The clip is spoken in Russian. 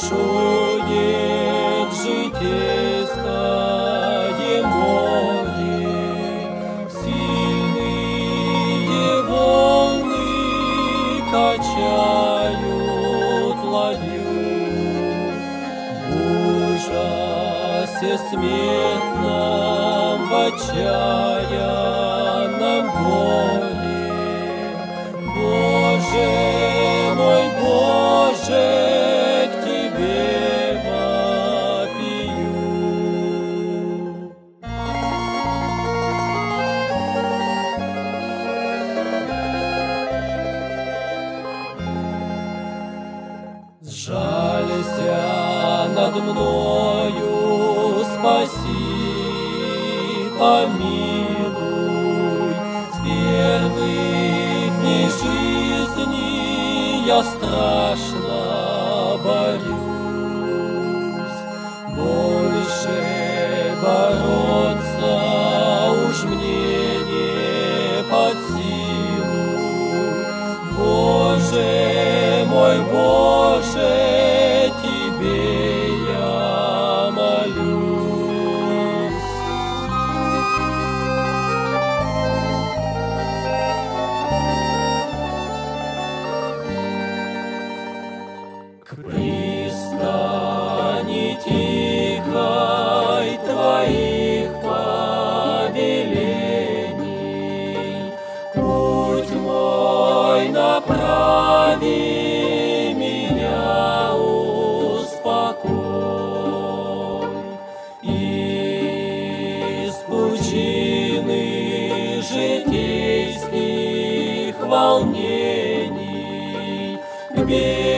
Бушует житейское море, сильные волны качают ладью. В ужасе смертном, в отчаянном горе, Боже мой, Боже, к Тебе вопию. Сжалься над мною, спаси, помилуй. С первых дней жизни я страшно борюсь. Больше бороться уж мне не под силу. Боже мой, Боже, Тебе я молюсь. К пристани тихой Твоих повелений путь мой направи, меня успокой. Из пучины житейских волнений к